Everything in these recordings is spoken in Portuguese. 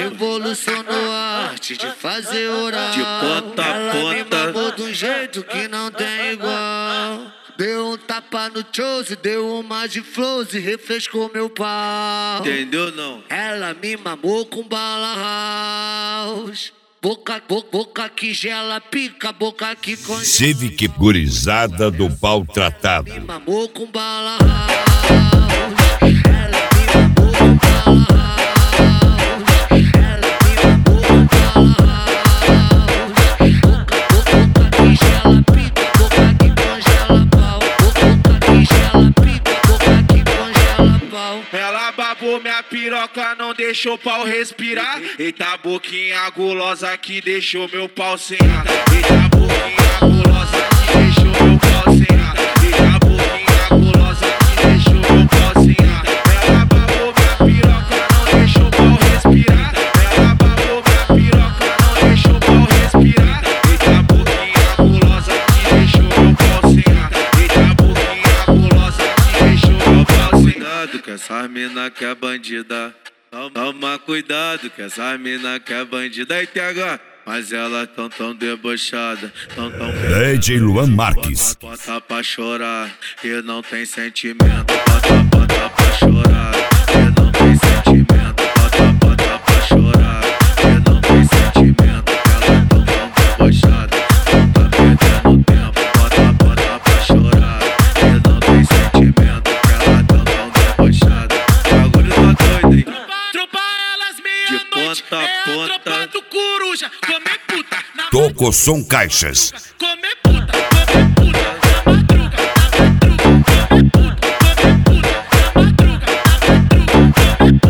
revolucionou a arte de fazer oral. De ponta a ela ponta. me mamou de um jeito que não tem igual. Deu um tapa no chose, deu uma de flows e refrescou meu pau. Entendeu não? Ela me mamou com bala house. Boca que gela, pica, boca que congela. Civic gurizada do pau tratado. Me mamou com bala house. Ela me mamou com bala house. Ela me mamou com bala house. Boca que gela, pica, boca que congela pau. Boca que gela, pica, boca que congela pau. Ela babou minha piroca, não deixou o pau respirar. Eita boquinha gulosa que deixou meu pau sem ar. Eita boquinha gulosa que deixou meu pau sem ar. Eita boquinha gulosa que deixou meu pau sem ar. Ela babou minha piroca, não deixou o pau respirar. Ela babou minha piroca, não deixou o pau respirar. Eita boquinha gulosa que deixou meu pau sem ar. Eita boquinha gulosa que deixou meu pau sem ar. Cuidado que essa mina que é bandida. Toma cuidado que essa mina que é bandida. E TH, mas ela tão debochada, tão DJ Luan Marques. Bota pra chorar, e não tem sentimento. Bota pra chorar, e não tem sentimento. Bota pra chorar, e não tem sentimento. Ela tão debochada, tá perdendo tempo. Bota pra chorar, e não tem sentimento. Ela tão debochada. Bagulho tá doido, hein? De ponta a ponta. Tropa do coruja, come puta. Toco Som Caixas. Come puta, come puta. Na madruga, come puta, come puta. Na madruga, come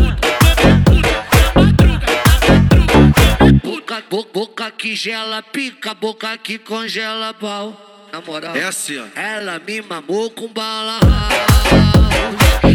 puta, Boca que gela, pica, boca que congela pau. Na moral, É assim, ó. ela me mamou com bala house.